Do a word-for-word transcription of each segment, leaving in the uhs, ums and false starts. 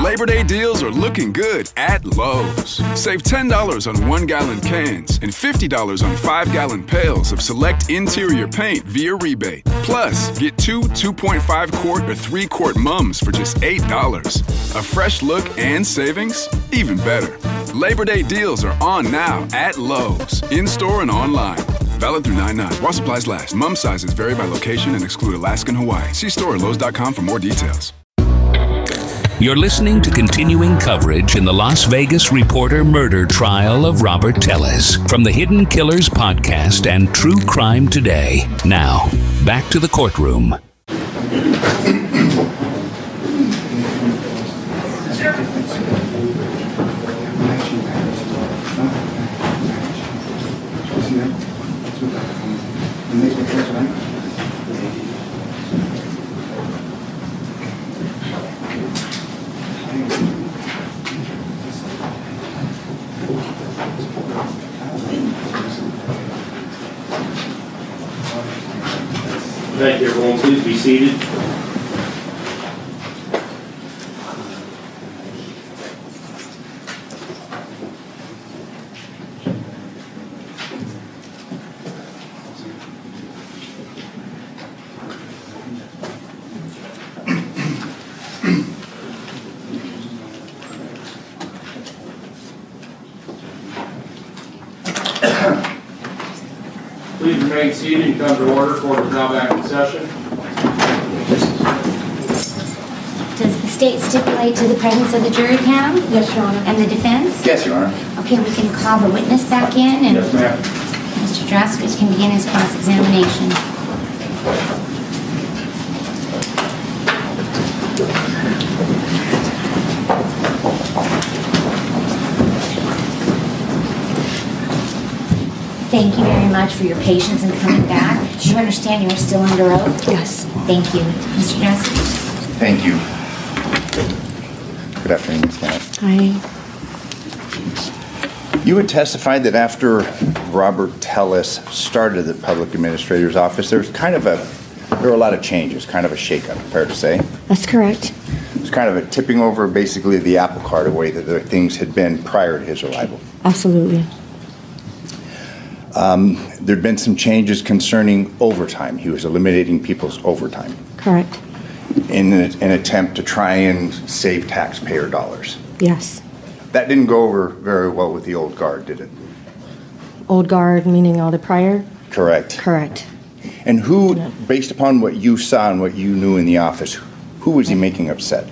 Labor Day deals are looking good at Lowe's. Save ten dollars on one-gallon cans and fifty dollars on five-gallon pails of select interior paint via rebate. Plus, get two two point five quart or three quart mums for just eight dollars. A fresh look and savings? Even better. Labor Day deals are on now at Lowe's, in-store and online. Valid through nine nine. While supplies last. Mum sizes vary by location and exclude Alaska and Hawaii. See store at lowes dot com for more details. You're listening to continuing coverage in the Las Vegas Reporter murder trial of Robert Telles from the Hidden Killers podcast and True Crime Today. Now, back to the courtroom. Thank you, everyone. Please be seated. Please remain seated and come to order. Court is now back in session. Does the state stipulate to the presence of the jury, Cam? Yes, Your Honor. And the defense? Yes, Your Honor. Okay, we can call the witness back in, and Yes, ma'am. Mister Draskowitz can begin his cross-examination. Thank you very much for your patience in coming back. Do you understand you are still under oath? Yes. Thank you. Mister Draskowitz? Thank you. Good afternoon, Miz Kenneth. Hi. You had testified that after Robert Telles started the public administrator's office, there was kind of a, there were a lot of changes, kind of a shakeup, fair to say? That's correct. It was kind of a tipping over, basically, the apple cart, a way that the things had been prior to his arrival. Absolutely. Um, there'd been some changes concerning overtime. He was eliminating people's overtime Correct. in an, an attempt to try and save taxpayer dollars. Yes. That didn't go over very well with the old guard, did it? Old guard, meaning all the prior? Correct. Correct. And who, based upon what you saw and what you knew in the office, who was he making upset?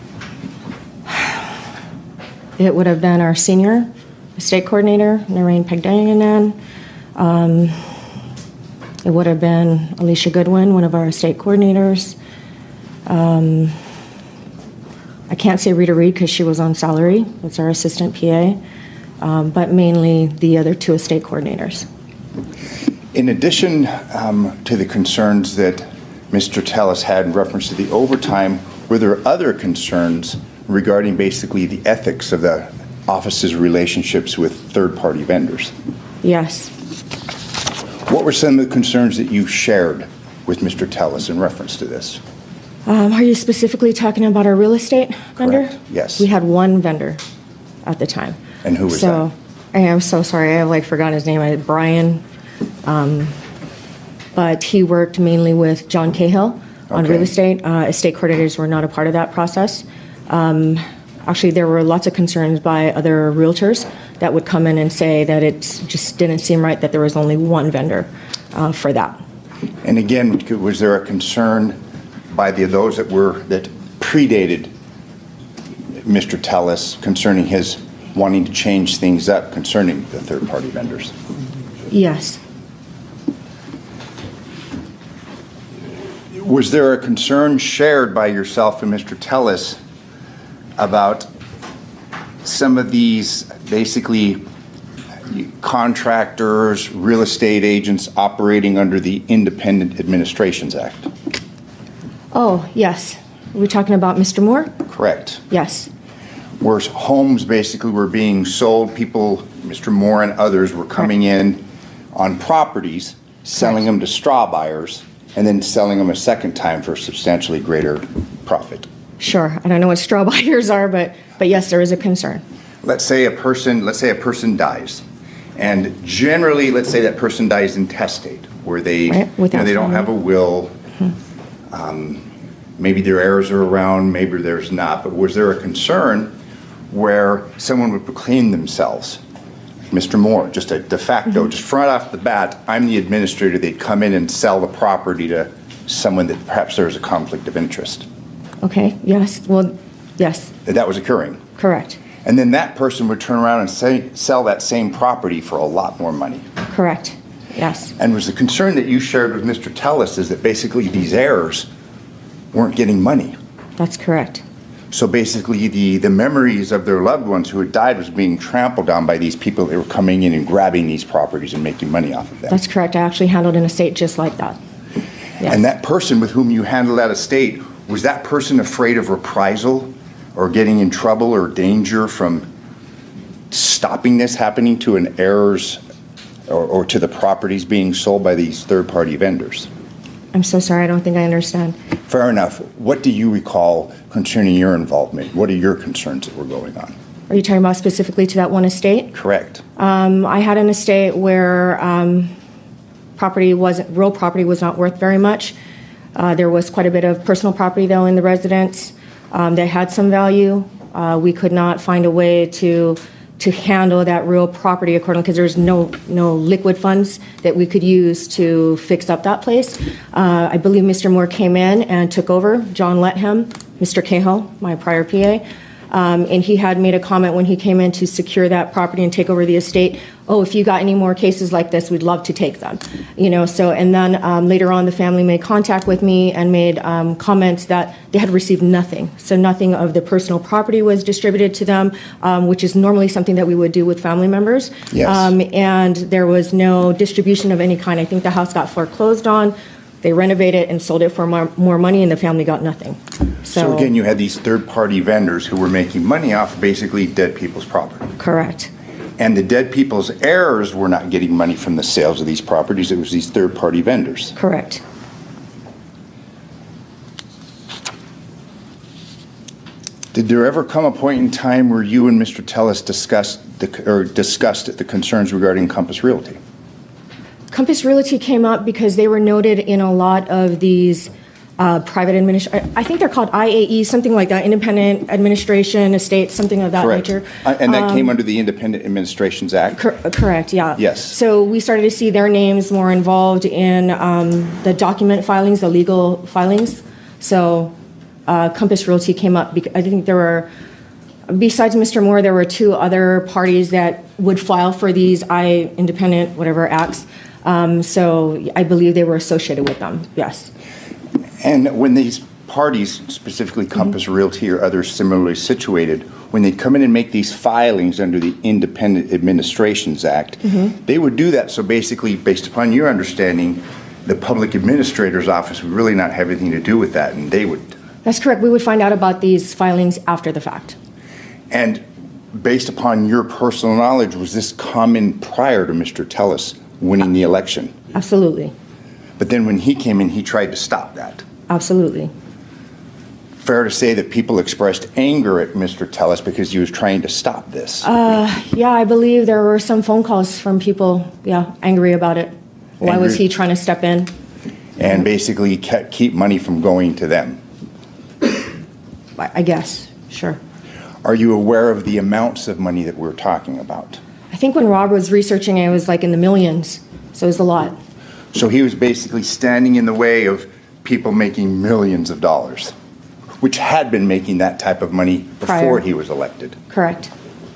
It would have been our senior state coordinator, Narain Pagdanganan. Um, it would have been Alicia Goodwin, one of our state coordinators. Um, I can't say Rita Reed because she was on salary. That's our assistant P A. Um, but mainly the other two estate coordinators. In addition um, to the concerns that Mister Telles had in reference to the overtime, were there other concerns regarding basically the ethics of the office's relationships with third-party vendors? Yes. What were some of the concerns that you shared with Mister Telles in reference to this? Um, are you specifically talking about our real estate vendor? Correct. Yes. We had one vendor at the time. And who was so, that? I am so sorry. I have like forgotten his name. I Brian. Um, but he worked mainly with John Cahill on Okay. real estate. Uh, estate coordinators were not a part of that process. Um, actually, there were lots of concerns by other realtors that would come in and say that it just didn't seem right that there was only one vendor uh, for that. And again, was there a concern by the those that were that predated Mister Telles concerning his wanting to change things up concerning the third-party vendors? Yes. Was there a concern shared by yourself and Mister Telles about some of these basically contractors, real estate agents operating under the Independent Administrations Act? Oh, yes. Are we talking about Mister Moore? Correct. Yes. Where homes basically were being sold, people, Mister Moore and others, were coming in on properties, selling them to straw buyers, and then selling them a second time for a substantially greater profit. Sure. I don't know what straw buyers are, but, but yes, there is a concern. Let's say a person, let's say a person dies. And generally, let's say that person dies intestate, where they, Right, you without know, they don't family. have a will. Um, maybe their heirs are around, maybe there's not. But was there a concern where someone would proclaim themselves, Mister Moore, just a de facto, just front off the bat, I'm the administrator, they'd come in and sell the property to someone that perhaps there was a conflict of interest? Okay, yes, well, yes, That that was occurring. correct, And then that person would turn around and say, sell that same property for a lot more money. correct, yes, And was the concern that you shared with Mister Tellis is that basically these heirs weren't getting money. that's correct. So basically the, the memories of their loved ones who had died was being trampled on by these people that were coming in and grabbing these properties and making money off of them. That's correct. I actually handled an estate just like that. Yes. And that person with whom you handled that estate, was that person afraid of reprisal or getting in trouble or danger from stopping this happening to an heir's or, or to the properties being sold by these third-party vendors? I'm so sorry, I don't think I understand. Fair enough. What do you recall concerning your involvement? What are your concerns that were going on? Are you talking about specifically to that one estate? Correct. Um, I had an estate where um, property wasn't, real property was not worth very much. Uh, there was quite a bit of personal property, though, in the residence um, that had some value. Uh, we could not find a way to to handle that real property accordingly because there's no no liquid funds that we could use to fix up that place. Uh, I believe Mister Moore came in and took over. John let him, Mister Cahill, my prior P A. Um, and he had made a comment when he came in to secure that property and take over the estate. Oh, if you got any more cases like this, we'd love to take them. You know, so, and then um, later on, the family made contact with me and made um, comments that they had received nothing. So nothing of the personal property was distributed to them, um, which is normally something that we would do with family members. Yes. Um, and there was no distribution of any kind. I think the house got foreclosed on. They renovated and sold it for more, more money, and the family got nothing. So, So again, you had these third-party vendors who were making money off basically dead people's property. correct. And the dead people's heirs were not getting money from the sales of these properties. It was these third-party vendors. Correct. Did there ever come a point in time where you and Mister Tellis discussed the, or discussed the concerns regarding Compass Realty? Compass Realty came up because they were noted in a lot of these uh, private administration. I think they're called I A E, something like that, Independent Administration Estates, something of that Correct. nature. Uh, And that came under the Independent Administrations Act? Cor- correct, yeah. Yes. So we started to see their names more involved in um, the document filings, the legal filings. So uh, Compass Realty came up. Because I think there were, besides Mister Moore, there were two other parties that would file for these I independent whatever acts. Um, so I believe they were associated with them. Yes. And when these parties, specifically Compass Realty or others similarly situated, when they come in and make these filings under the Independent Administrations Act, they would do that. So basically, based upon your understanding, the public administrator's office would really not have anything to do with that, and they would. That's correct. We would find out about these filings after the fact. And based upon your personal knowledge, was this common prior to Mister Tellis winning the election? Absolutely. But then when he came in, he tried to stop that. Absolutely. Fair to say that people expressed anger at Mister Tellis because he was trying to stop this. Yeah, I believe there were some phone calls from people, yeah, angry about it. Why was Angry. he trying to step in? And basically kept, keep money from going to them. I I guess, sure. Are you aware of the amounts of money that we're talking about? I think when Rob was researching it, it was like in the millions, so it was a lot. So he was basically standing in the way of people making millions of dollars, which had been making that type of money before Prior. he was elected. Correct.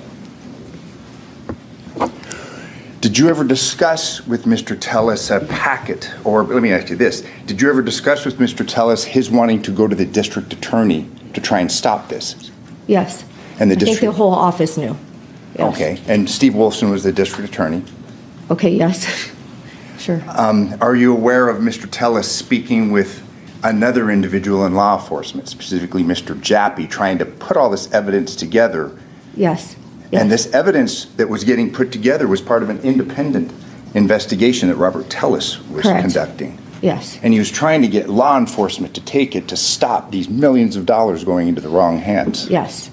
Did you ever discuss with Mister Tellis a packet, or let me ask you this, did you ever discuss with Mister Tellis his wanting to go to the district attorney to try and stop this? Yes. And the I think district- the whole office knew. Yes. Okay, and Steve Wolfson was the district attorney. Okay, yes. Sure. Are you aware of Mister Tellis speaking with another individual in law enforcement, specifically Mister Jappy, trying to put all this evidence together? Yes. And Yes. this evidence that was getting put together was part of an independent investigation that Robert Tellis was Correct. conducting. Yes. And he was trying to get law enforcement to take it to stop these millions of dollars going into the wrong hands. Yes.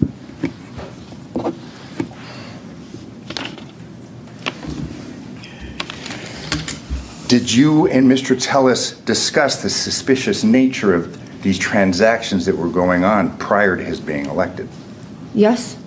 Did you and Mister Tellis discuss the suspicious nature of these transactions that were going on prior to his being elected? Yes.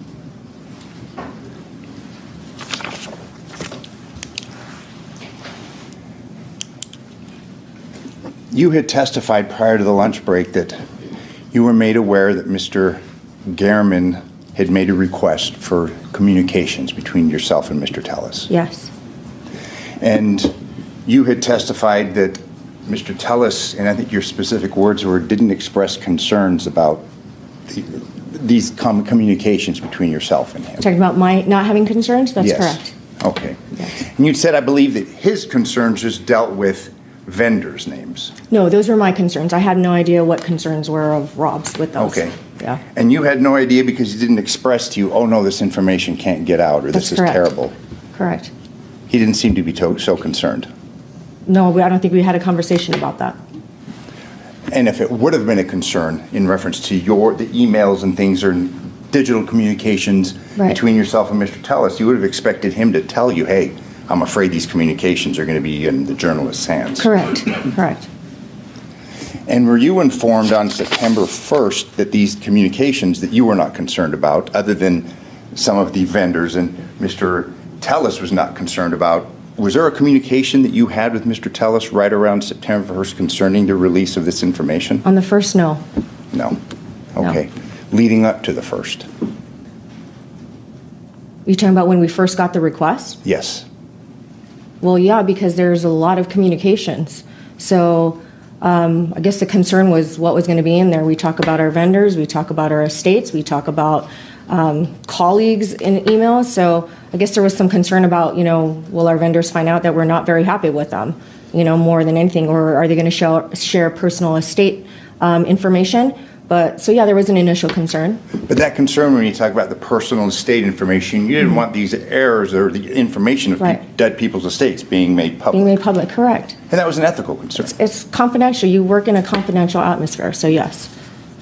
You had testified prior to the lunch break that you were made aware that Mister Gehrman had made a request for communications between yourself and Mister Tellis. Yes. And you had testified that Mister Tellis, and I think your specific words were, didn't express concerns about the, these com- communications between yourself and him. Talking about my not having concerns? That's Yes. correct. Okay. Yes. And you said, I believe, that his concerns just dealt with vendors' names. No, those were my concerns. I had no idea what concerns were of Rob's with those. Okay. Yeah. And you had no idea because he didn't express to you, oh no, this information can't get out, or That's this correct. is terrible. Correct. He didn't seem to be to- so concerned. No, we- I don't think we had a conversation about that. And if it would have been a concern in reference to your, the emails and things or digital communications Right. between yourself and Mister Tellis, you would have expected him to tell you, hey, I'm afraid these communications are going to be in the journalist's hands. Correct. Correct. And were you informed on September first that these communications that you were not concerned about, other than some of the vendors and Mister Tellis was not concerned about, was there a communication that you had with Mister Tellis right around September first concerning the release of this information? On the first, no. No. Okay. Leading up to the first? You talking about when we first got the request? Yes. Well, yeah, because there's a lot of communications. So um, I guess the concern was what was going to be in there. We talk about our vendors, we talk about our estates, we talk about um, colleagues in emails. So I guess there was some concern about, you know, will our vendors find out that we're not very happy with them, you know, more than anything, or are they going to share, share personal estate um, information? But so, yeah, there was an initial concern. But that concern, when you talk about the personal estate information, you didn't want these errors or the information of Right. pe- dead people's estates being made public. Being made public, correct. And that was an ethical concern. It's confidential. You work in a confidential atmosphere, so yes.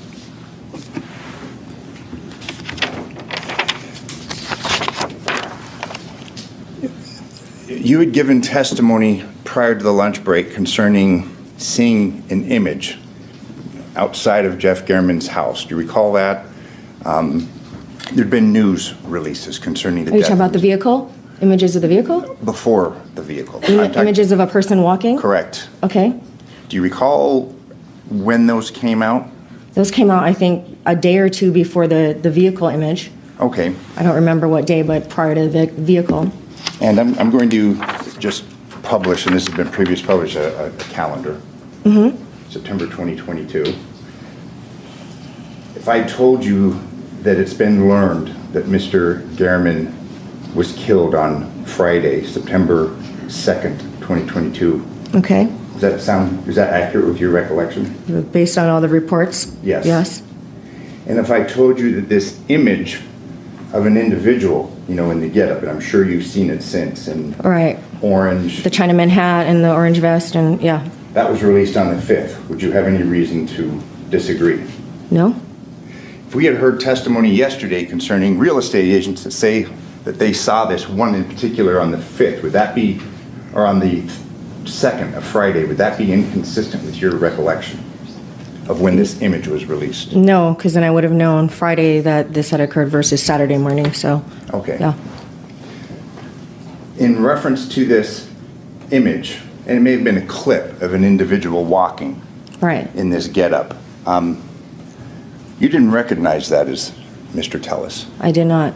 You had given testimony prior to the lunch break concerning seeing an image outside of Jeff Gehrman's house. Do you recall that? Um, there'd been news releases concerning the Are you death talking about the of- vehicle? Images of the vehicle? before the vehicle. Im- I'm talking- Images of a person walking? Correct. Okay. Do you recall when those came out? Those came out, I think, a day or two before the, the vehicle image. Okay. I don't remember what day, but prior to the vehicle. And I'm, I'm going to just publish, and this has been previous published, a, a calendar. Mm-hmm. September twenty twenty-two. If I told you that it's been learned that Mister Gehrman was killed on Friday, September second, twenty twenty-two, Okay. does that sound, is that accurate with your recollection? Based on all the reports? Yes. Yes. And if I told you that this image of an individual, you know, in the getup, and I'm sure you've seen it since, in All right. orange, The Chinaman hat and the orange vest and, yeah. that was released on the fifth. Would you have any reason to disagree? No? If we had heard testimony yesterday concerning real estate agents that say that they saw this one in particular on the fifth, would that be, or on the second of Friday, would that be inconsistent with your recollection of when this image was released? No, because then I would have known Friday that this had occurred versus Saturday morning, so, Okay. yeah. In reference to this image, and it may have been a clip of an individual walking Right. in this getup, um, you didn't recognize that as Mister Tellis. I did not.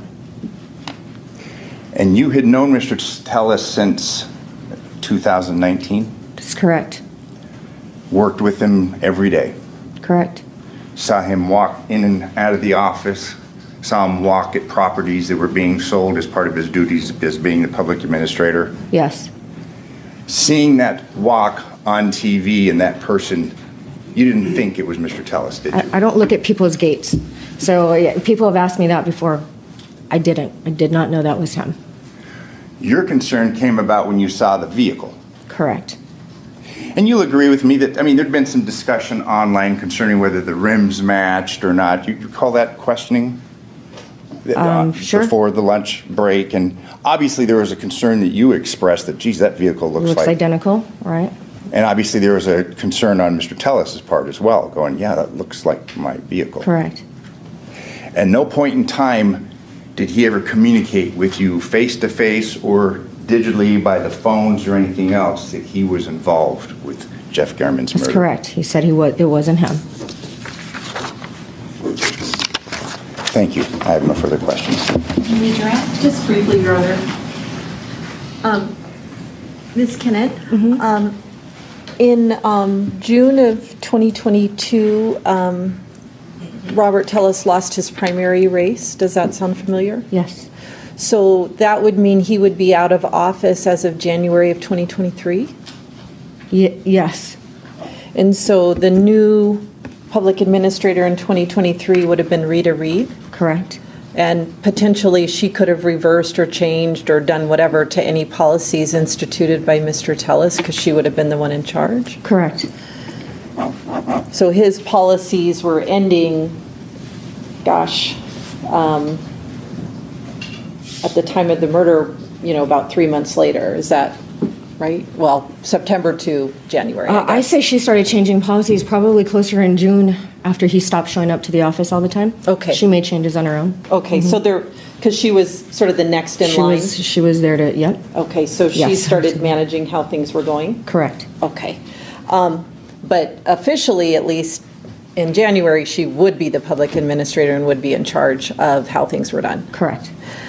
And you had known Mister Tellis since two thousand nineteen? That's correct. Worked with him every day? Correct. Saw him walk in and out of the office? Saw him walk at properties that were being sold as part of his duties as being the public administrator? Yes. Seeing that walk on T V and that person, you didn't think it was Mister Tellis, did you? I, I don't look at people's gates. So yeah, people have asked me that before. I didn't. I did not know that was him. Your concern came about when you saw the vehicle. Correct. And you'll agree with me that, I mean, there'd been some discussion online concerning whether the rims matched or not. You, you call that questioning? Um, uh, sure. Before the lunch break, and obviously there was a concern that you expressed that, geez, that vehicle looks, Looks like... identical, right? And obviously there was a concern on Mister Tellis's part as well, going, yeah, that looks like my vehicle. Correct. At no point in time did he ever communicate with you face-to-face or digitally by the phones or anything else that he was involved with Jeff Garman's That's murder? correct. He said he was. It wasn't him. Thank you. I have no further questions. Can we direct? Just briefly, Your Honor. Um, Miz Kennett, um, in um, June of twenty twenty-two, um, Robert Tellis lost his primary race. Does that sound familiar? Yes. So that would mean he would be out of office as of January of twenty twenty-three? Y- yes. And so the new public administrator in twenty twenty-three would have been Rita Reed? Correct. And potentially she could have reversed or changed or done whatever to any policies instituted by Mister Tellis because she would have been the one in charge? Correct. So his policies were ending, gosh, um, at the time of the murder, you know, about three months later. Is that right? Well, September to January, I Uh, I guess. say she started changing policies probably closer in June after he stopped showing up to the office all the time. Okay. She made changes on her own. Okay, so there, because she was sort of the next in She line? was. She was there to. Yep. Okay, so she Yes. started managing how things were going? Correct. Okay. Um, But officially, at least in January, she would be the public administrator and would be in charge of how things were done. Correct.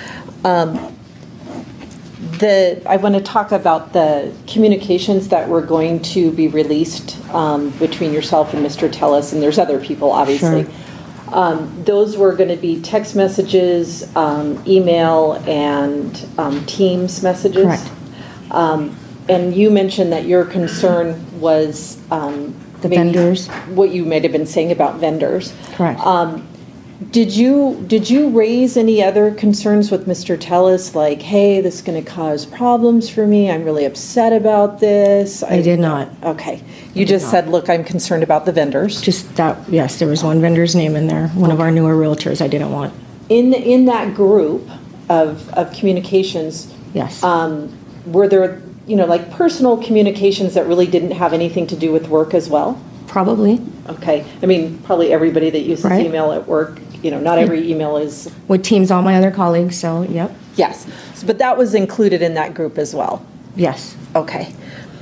The, I want to talk about the communications that were going to be released um, between yourself and Mister Tellis, and there's other people, obviously. Sure. Um, Those were going to be text messages, um, email, and um, Teams messages. Correct. Um, And you mentioned that your concern was um, The maybe vendors. what you might have been saying about vendors. Correct. Um, Did you, did you raise any other concerns with Mister Tellis, like, hey, this is going to cause problems for me, I'm really upset about this? I did not. Okay. You just not. said, look, I'm concerned about the vendors. Just that. Yes, there was one vendor's name in there. One of our newer realtors. I didn't want. In, in that group of, of communications, Yes. um, were there, you know, like personal communications that really didn't have anything to do with work as well? Probably. Okay. I mean, probably everybody that uses Right. email at work, you know, not every email is, With Teams, all my other colleagues. So. Yep. yes. But that was included in that group as well. Yes. Okay.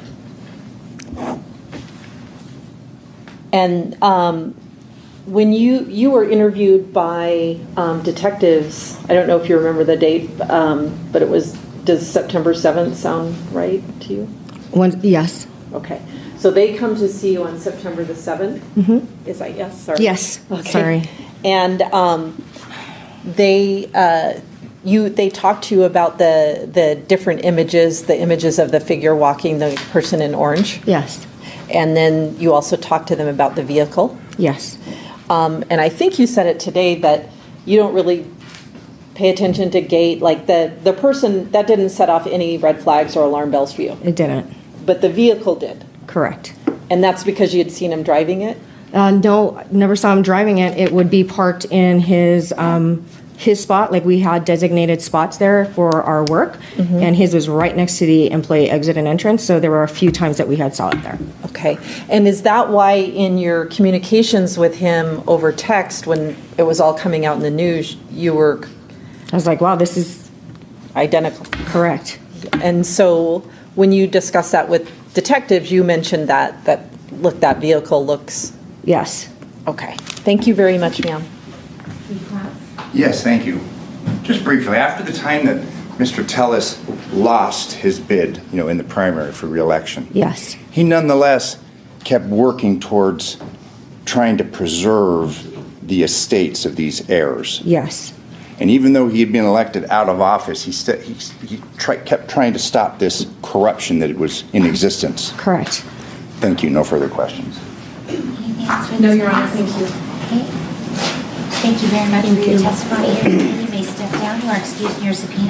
And um, when you, you were interviewed by um, detectives, I don't know if you remember the date, um, but it was, does September seventh sound right to you? One. Yes. Okay. So they come to see you on September the seventh? Mm-hmm. Is that yes? Sorry. Yes. Okay. Sorry. And um, they, uh, you, they talked to you about the, the different images, the images of the figure walking the person in orange? Yes. And then you also talked to them about the vehicle? Yes. Um, and I think you said it today that you don't really pay attention to gait, like the, the person, that didn't set off any red flags or alarm bells for you, It didn't. but the vehicle did. Correct. And that's because you had seen him driving it? Uh, no, never saw him driving it. It would be parked in his um, his spot. Like we had designated spots there for our work, and his was right next to the employee exit and entrance. So there were a few times that we had saw it there. Okay. And is that why in your communications with him over text, when it was all coming out in the news, you were I was like, wow, this is identical? correct. And so when you discussed that with detectives, you mentioned that, that, look, that vehicle looks, Yes. okay. Thank you very much, ma'am. Yes, thank you. Just briefly, after the time that Mister Tellis lost his bid, you know, in the primary for re-election, Yes. he nonetheless kept working towards trying to preserve the estates of these heirs. Yes. And even though he had been elected out of office, he, st- he, he try- kept trying to stop this corruption that was in existence. Correct. Thank you. No further questions. Anything else for No, this Your Honor, witness? thank you. Okay. Thank you very much for your testimony. You may step down. You are excused from your subpoena.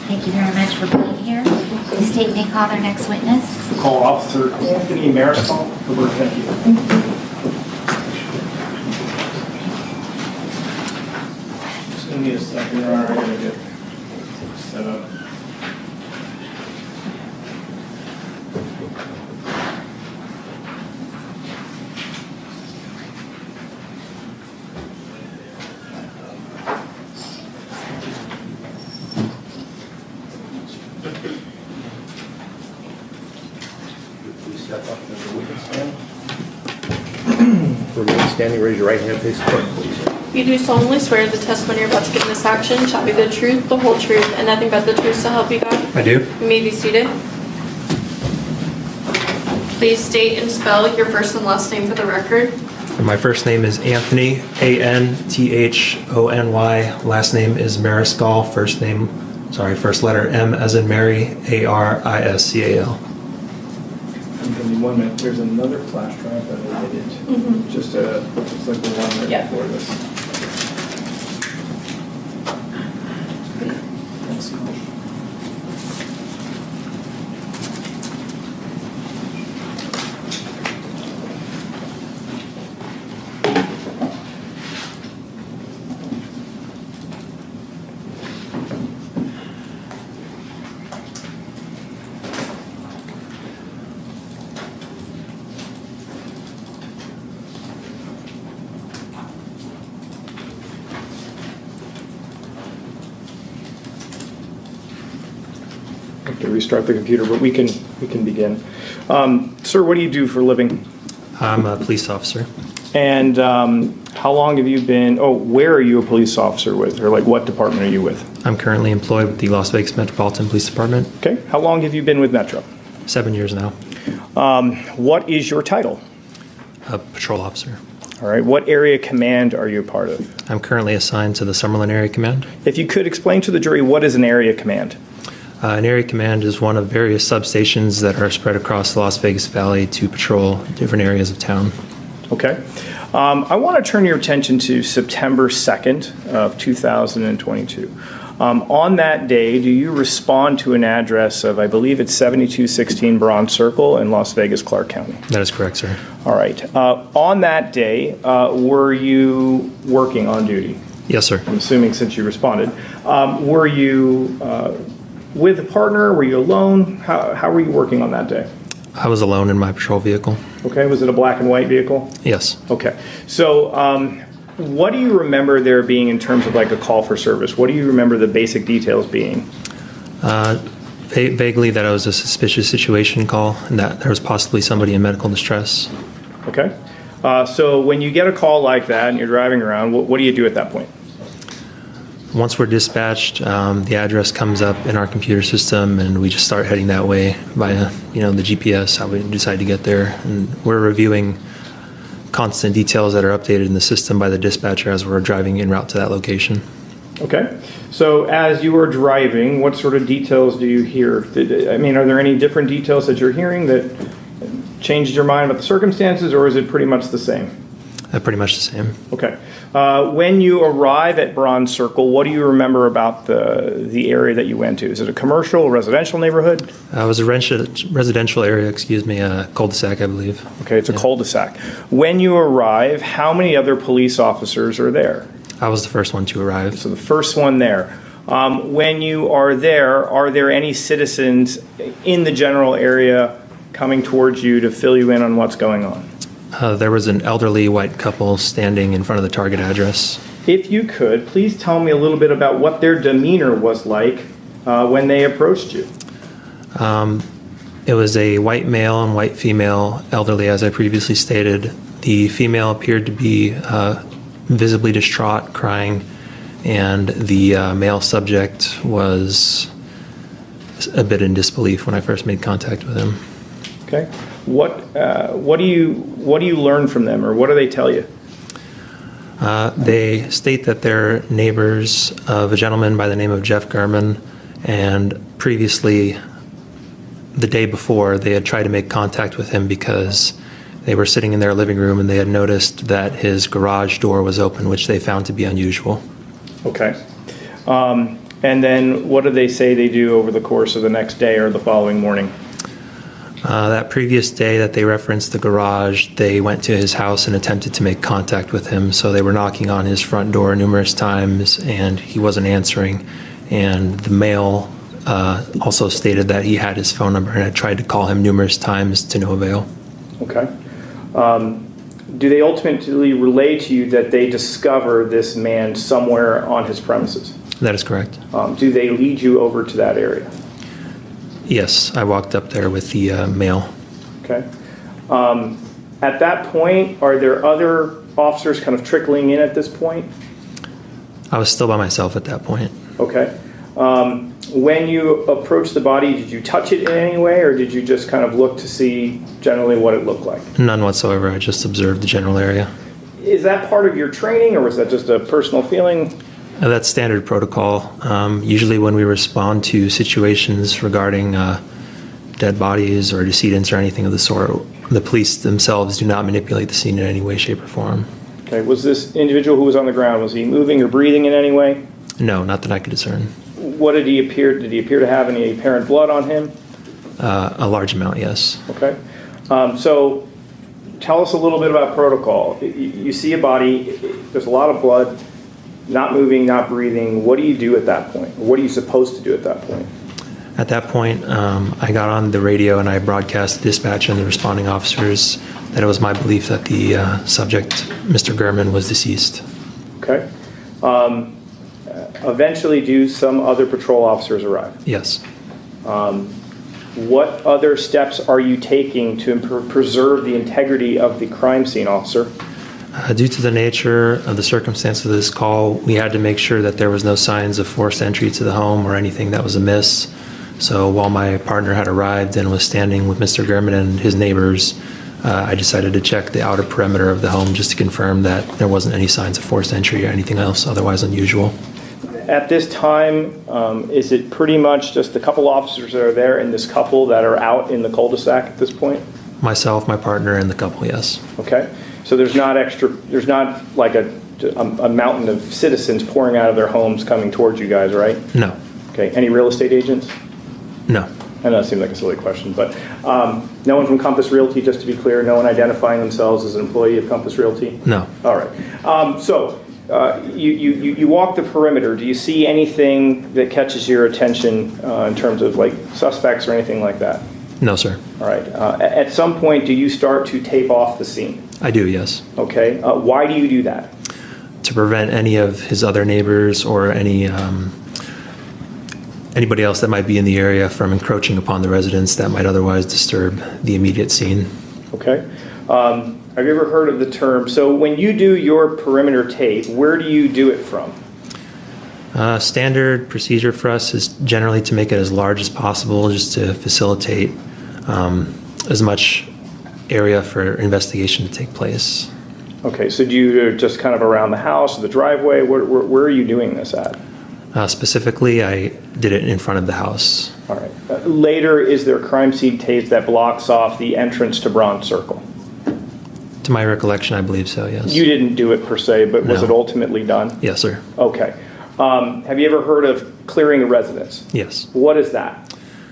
Thank you very much for being here. The state may call their next witness. Call Officer Anthony Mariscal. Thank you. Just gonna need a second. All right, I gotta get set up. Remain standing, raise your right hand, face the clerk, please. You do solemnly swear the testimony you're about to give in this action shall be the truth, the whole truth, and nothing but the truth, so help you God? I do. You may be seated. Please state and spell your first and last name for the record. My first name is Anthony, A N T H O N Y. Last name is Mariscal. First name, sorry, first letter M as in Mary, A R I S C A L. Give me one minute. There's another flash drive that I did. Mm-hmm. Just, uh, just like the one right Yeah. before this. Thanks so much. I have to restart the computer, but we can we can begin. Um, sir, what do you do for a living? I'm a police officer. And um, how long have you been? Oh, where are you a police officer with, or like what department are you with? I'm currently employed with the Las Vegas Metropolitan Police Department. Okay. How long have you been with Metro? Seven years now. Um, what is your title? A patrol officer. All right. What area command are you a part of? I'm currently assigned to the Summerlin Area Command. If you could explain to the jury, what is an area command? Uh, an area command is one of various substations that are spread across the Las Vegas Valley to patrol different areas of town. Okay. Um, I want to turn your attention to September second of two thousand twenty-two. Um, on that day, do you respond to an address of, I believe it's seventy-two sixteen Bronze Circle in Las Vegas, Clark County? That is correct, sir. All right. Uh, on that day, uh, were you working on duty? Yes, sir. I'm assuming since you responded. Um, were you uh, with a partner? Were you alone? How, how were you working on that day? I was alone in my patrol vehicle. Okay. Was it a black and white vehicle? Yes. Okay. So um, what do you remember there being in terms of like a call for service? What do you remember the basic details being? Uh, va- vaguely that it was a suspicious situation call and that there was possibly somebody in medical distress. Okay. Uh, so when you get a call like that and you're driving around, what, what do you do at that point? Once we're dispatched, um, the address comes up in our computer system, and we just start heading that way via, you know, the G P S, how we decide to get there. And we're reviewing constant details that are updated in the system by the dispatcher as we're driving en route to that location. Okay. So as you are driving, what sort of details do you hear? Did, I mean, are there any different details that you're hearing that changed your mind about the circumstances, or is it pretty much the same? Uh, pretty much the same. Okay. Uh, when you arrive at Bronze Circle, what do you remember about the the area that you went to? Is it a commercial, residential neighborhood? Uh, it was a res- residential area, excuse me, a cul-de-sac, I believe. Okay, it's a Yeah. cul-de-sac. When you arrive, how many other police officers are there? I was the first one to arrive. So the first one there. Um, when you are there, are there any citizens in the general area coming towards you to fill you in on what's going on? Uh, there was an elderly white couple standing in front of the target address. If you could, please tell me a little bit about what their demeanor was like uh, when they approached you. Um, it was a white male and white female, elderly, as I previously stated. The female appeared to be uh, visibly distraught, crying, and the uh, male subject was a bit in disbelief when I first made contact with him. Okay. What uh, what do you what do you learn from them, or what do they tell you? Uh, they state that they're neighbors of a gentleman by the name of Jeff Gurman, and previously, the day before, they had tried to make contact with him because they were sitting in their living room and they had noticed that his garage door was open, which they found to be unusual. Okay. Um, And then what do they say they do over the course of the next day or the following morning? Uh, that previous day that they referenced the garage, they went to his house and attempted to make contact with him. So they were knocking on his front door numerous times, and he wasn't answering. And the male uh, also stated that he had his phone number and had tried to call him numerous times to no avail. Okay. Um, do they ultimately relay to you that they discover this man somewhere on his premises? That is correct. Um, do they lead you over to that area? Yes, I walked up there with the uh, male. Okay. Um, at that point, are there other officers kind of trickling in at this point? I was still by myself at that point. Okay. Um, when you approached the body, did you touch it in any way, or did you just kind of look to see generally what it looked like? None whatsoever. I just observed the general area. Is that part of your training, or was that just a personal feeling? Uh, that's standard protocol. Um, usually when we respond to situations regarding uh, dead bodies or decedents or anything of the sort, the police themselves do not manipulate the scene in any way, shape, or form. Okay. Was this individual who was on the ground, was he moving or breathing in any way? No, not that I could discern. What did he appear, did he appear to have any apparent blood on him? Uh, a large amount, yes. Okay. Um, so tell us a little bit about protocol. You, you see a body, there's a lot of blood, not moving, not breathing. What do you do at that point? What are you supposed to do at that point? At that point, um, I got on the radio and I broadcast the dispatch and the responding officers that it was my belief that the uh, subject, Mister Gurman, was deceased. Okay. Um, eventually, do some other patrol officers arrive? Yes. Um, what other steps are you taking to imp- preserve the integrity of the crime scene, officer? Uh, due to the nature of the circumstance of this call, we had to make sure that there was no signs of forced entry to the home or anything that was amiss. So while my partner had arrived and was standing with Mister Gurman and his neighbors, uh, I decided to check the outer perimeter of the home just to confirm that there wasn't any signs of forced entry or anything else otherwise unusual. At this time, um, is it pretty much just a couple officers that are there and this couple that are out in the cul-de-sac at this point? Myself, my partner, and the couple, yes. Okay. So there's not extra, there's not like a, a, a mountain of citizens pouring out of their homes coming towards you guys, right? No. Okay. Any real estate agents? No. I know it seems like a silly question, but um, no one from Compass Realty, just to be clear, no one identifying themselves as an employee of Compass Realty? No. All right. Um, so uh, you, you, you walk the perimeter. Do you see anything that catches your attention uh, in terms of like suspects or anything like that? No, sir. All right. Uh, at some point, do you start to tape off the scene? I do, yes. Okay. Uh, why do you do that? To prevent any of his other neighbors or any um, anybody else that might be in the area from encroaching upon the residence that might otherwise disturb the immediate scene. Okay. Um, have you ever heard of the term? So when you do your perimeter tape, where do you do it from? Uh, standard procedure for us is generally to make it as large as possible just to facilitate um, as much area for investigation to take place. Okay, so do you do it just kind of around the house, the driveway? Where, where, where are you doing this at? Uh, specifically, I did it in front of the house. All right. Uh, later, is there crime scene tape that blocks off the entrance to Bronze Circle? To my recollection, I believe so, yes. You didn't do it per se, but was No. it ultimately done? Yes, sir. Okay. Um, have you ever heard of clearing a residence? Yes. What is that?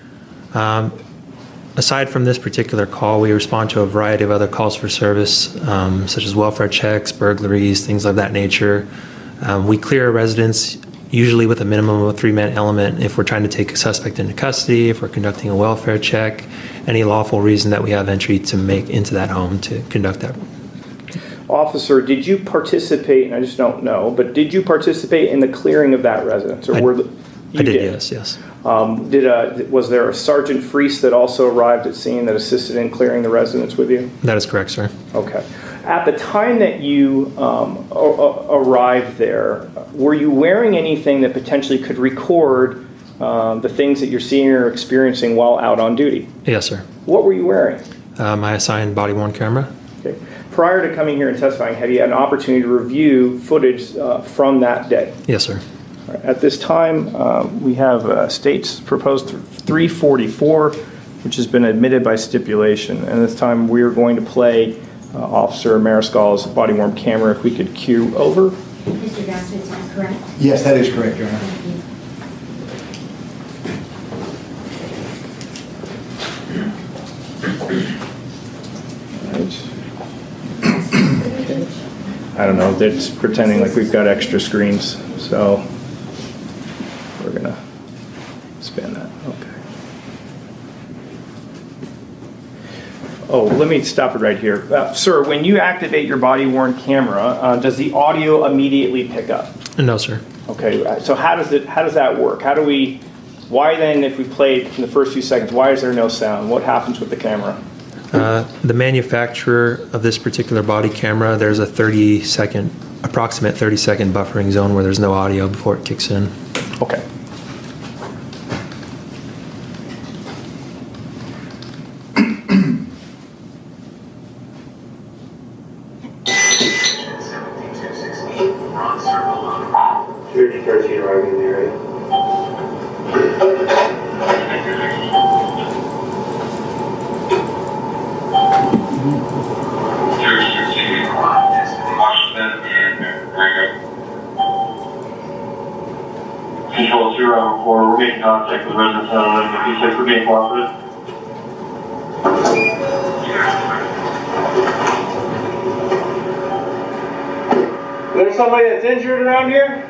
Um, aside from this particular call, we respond to a variety of other calls for service, um, such as welfare checks, burglaries, things of that nature. Um, we clear a residence usually with a minimum of a three-man element if we're trying to take a suspect into custody, if we're conducting a welfare check, any lawful reason that we have entry to make into that home to conduct that. Officer, did you participate, and I just don't know, but did you participate in the clearing of that residence? Or I, were the, you I did, did, yes, yes. Um, did a, was there a Sergeant Freese that also arrived at scene that assisted in clearing the residence with you? That is correct, sir. Okay. At the time that you um, a- a- arrived there, were you wearing anything that potentially could record um, the things that you're seeing or experiencing while out on duty? Yes, sir. What were you wearing? Uh, my assigned body-worn camera. Okay. Prior to coming here and testifying, have you had an opportunity to review footage uh, from that day? Yes, sir. All right. At this time, um, we have uh, State's proposed three forty-four, which has been admitted by stipulation. And this time, we are going to play uh, Officer Mariscal's body-worn camera. If we could cue over. Mister Gossett, is that correct? Yes, that is correct, Your Honor. Thank you. I don't know, that's pretending like we've got extra screens. So we're gonna spin that, okay. Oh, let me stop it right here. Uh, sir, when you activate your body-worn camera, uh, does the audio immediately pick up? No, sir. Okay, so how does it? How does that work? How do we? Why then, if we play it in the first few seconds, why is there no sound? What happens with the camera? Uh, the manufacturer of this particular body camera, there's a thirty second, approximate thirty second buffering zone where there's no audio before it kicks in. Okay. thirteen arriving in the area. Control zero four, we're making contact with residents on eleven fifty-six, we're being cooperative. Is there somebody that's injured around here?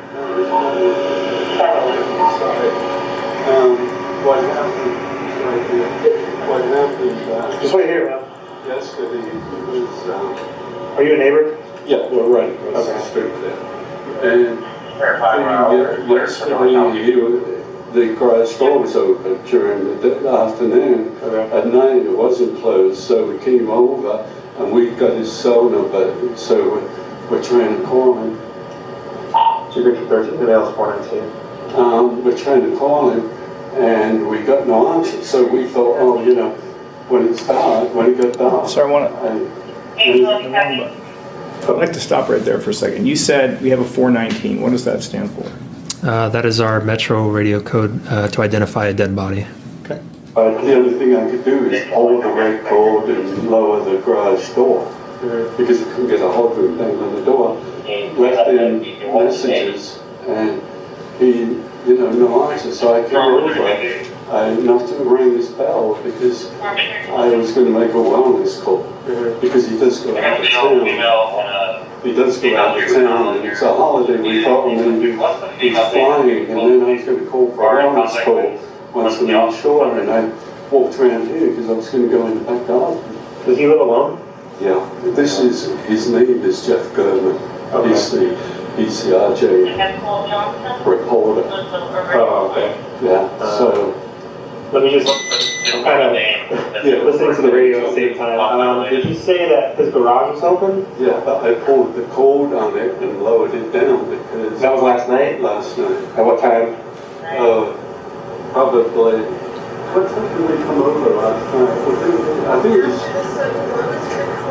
Sorry. Um, what happened, right here, what happened, uh, Just wait here, man. yesterday was, um, Are you a neighbor? yeah, we're right across the Okay. street there. And the- yesterday, he was, the garage door was open during the d- afternoon. Okay. At night, it wasn't closed, so we came over and we got his cell number, so we're, we're trying to call him. two Richard thirteen, the mail's four nineteen. Um, we're trying to call him, and we got no answer. So we thought, oh, you know, when it's dark, when it got dark. So I want and, to. I'd like to stop right there for a second. You said we have a four nineteen. What does that stand for? Uh, that is our Metro radio code uh, to identify a dead body. Okay. But the only thing I could do is hold the red cord and lower the garage door because I couldn't get a hold of him down on the door. Left in messages, and he, you know, no answer. So I came over. I knocked him, rang his bell because I was going to make a wellness call because he does go out of town. He does go out of town, and it's a holiday. We thought we would be flying, and then I was going to call for a wellness call once I'm offshore, and I walked around here because I was going to go in the back garden. Does he live alone? Yeah, this is, his name is Jeff German. Okay. He's the, he's the R J reporter. Oh, okay. Yeah, so. Let me just, I'm kind of Yeah. listening to the radio at the same time. Um, did you say that his garage was open? Yeah, but I pulled the cord on it and lowered it down because. That was last night? Last night. At what time? Uh, probably, what time did we come over last night? I think, I think it was.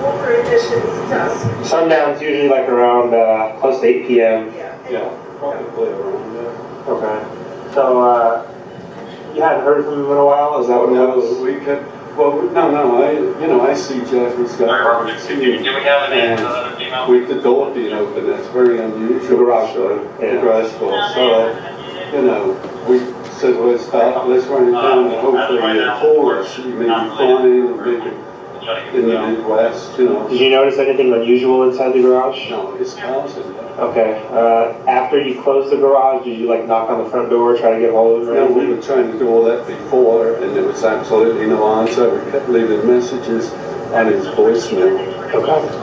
Sundown's usually like around uh, close to eight P M Yeah, probably around there. Okay. So, uh, you hadn't heard from him in a while? Is that what it No, was? we kept, well, no, no, I, you know, I see Jeff, he's got. And with the door being open, that's very unusual. The garage door, The yeah. garage door, so, I, you know, we said, well, let's start, let's run it down and hopefully it'll call us, maybe flying, or maybe in the Midwest, you know. Did you notice anything unusual inside the garage? No, his house in there. Okay. Uh, after you closed the garage, did you like knock on the front door, try to get a hold of him? No, we were trying to do all that before, and there was absolutely no answer. We kept leaving messages on his voicemail. Okay.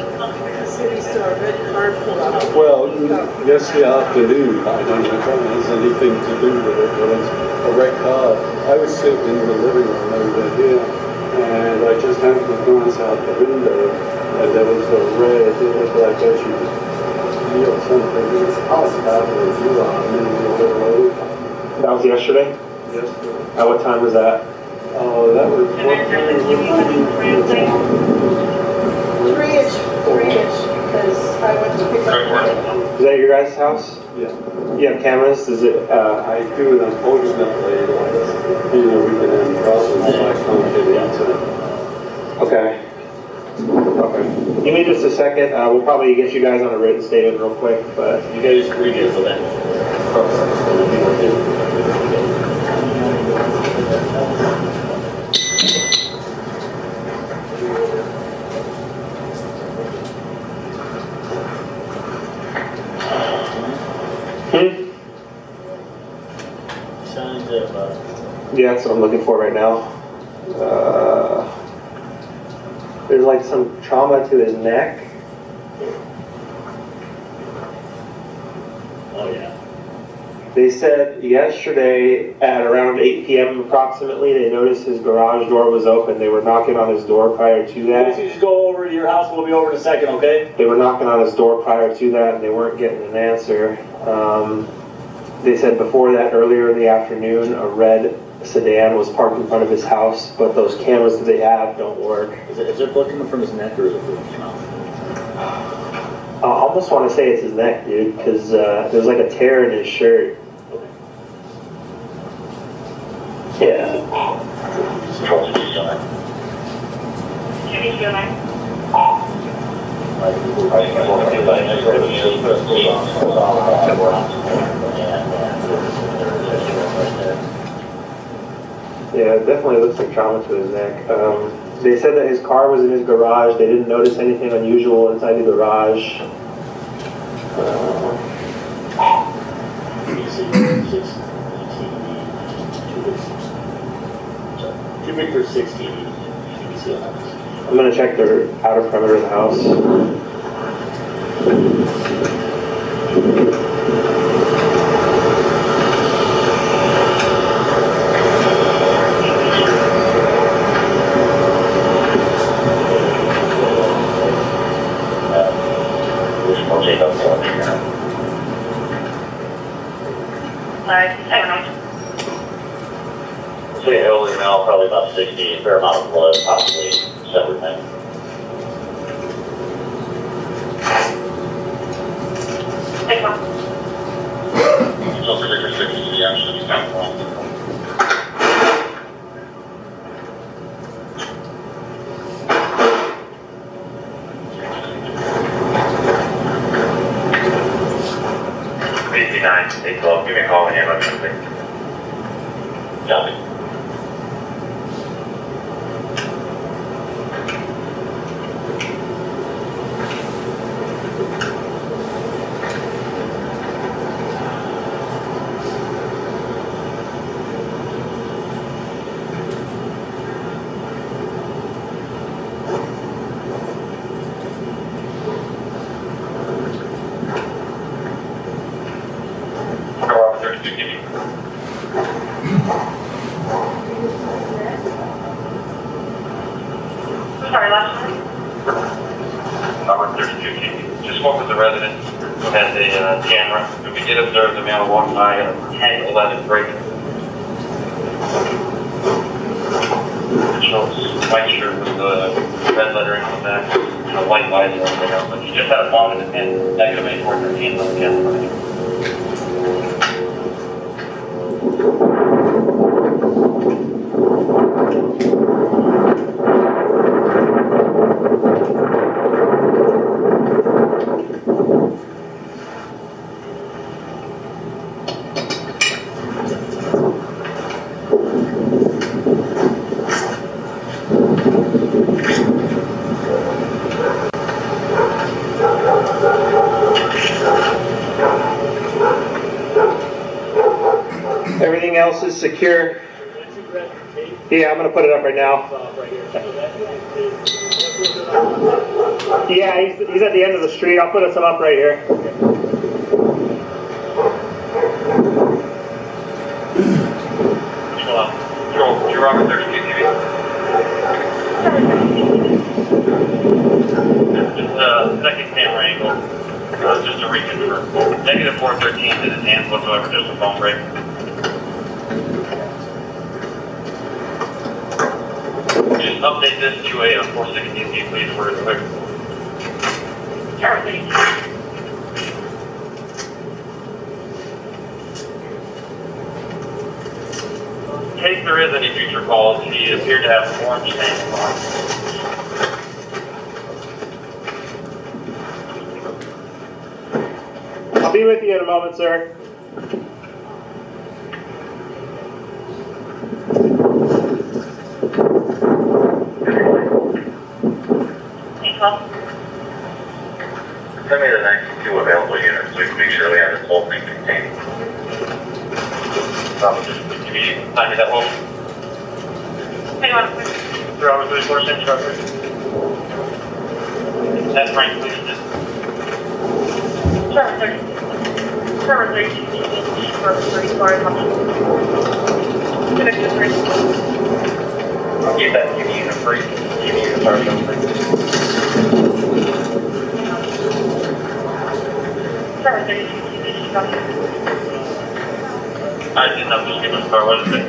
Well, yesterday afternoon, I don't know if that has anything to do with it, but it's a red car. I was sitting in the living room over here, and I just happened to glance out the window, and there was a red, it looked like as you feel something, it was hot out of you on, and it was a road. That was yesterday? Yesterday. At what time was that? Oh, that was what Three-ish, three-ish, because I went to pick up. Is that your guys' house? Yeah. You have cameras? Is it, uh... I do, and unfortunately, you know, we've been having problems, so I can't get into it. Okay. Okay. Give me just a second. Uh, we'll probably get you guys on a written statement real quick, but... You guys read it for that. it, but. Yeah, that's what I'm looking for right now. Uh, there's like some trauma to his neck. Oh, yeah. They said yesterday at around eight p m approximately, they noticed his garage door was open. They were knocking on his door prior to that. You just go over to your house, we'll be over in a second, okay? They were knocking on his door prior to that, and they weren't getting an answer. Um, they said before that, earlier in the afternoon, a red sedan was parked in front of his house, but those cameras that they have don't work. Is it, is it blood coming from his neck or is it from his mouth? I almost want to say it's his neck, dude, because uh, there's like a tear in his shirt. Yeah. Yeah, it definitely looks like trauma to his neck. Um, they said that his car was in his garage. They didn't notice anything unusual inside the garage. Uh, Two Victor sixteen. I'm gonna check their outer perimeter of the house. Say heavily now, probably about sixty, a fair amount of blood, possibly separate thing. Take one. So for Victor sixty, actually, he's not wrong. nine, eight twelve, give me a call when you're ready. Copy. Sorry, last one. Number thirty-two, just spoke with the resident who has a uh, camera, and we did observe the man walk by at ten eleven break. It shows white shirt with the red lettering on the back, and a white visor and everything else, but he just had a bomb in his hand, negative eight four thirteen on the camera. Everything else is secure. Yeah, I'm gonna put it up right now. Yeah, he's, he's at the end of the street. I'll put some up right here. Joe, Joe Robert, thirty-two T V. Just a second camera angle. Uh, just to reconfirm. Negative four thirteen in his hands whatsoever, just a phone break. Just update this to a four sixteen D, please, for quick. Sure, please. In case there is any future calls, he appeared to have orange tank on. I'll be with you in a moment, sir. Send me the next two available units so we can make sure we have this whole thing contained. Robert, just give me time to that home. Hang on. Robert, thirty-four cents, Robert. That's Frank, please. Trevor thirty. Trevor thirty-two, Trevor thirty-four. Connected three. I'll give that, give you a free, give you a power number. Trevor thirty-two, I didn't know just give us a car, what is it?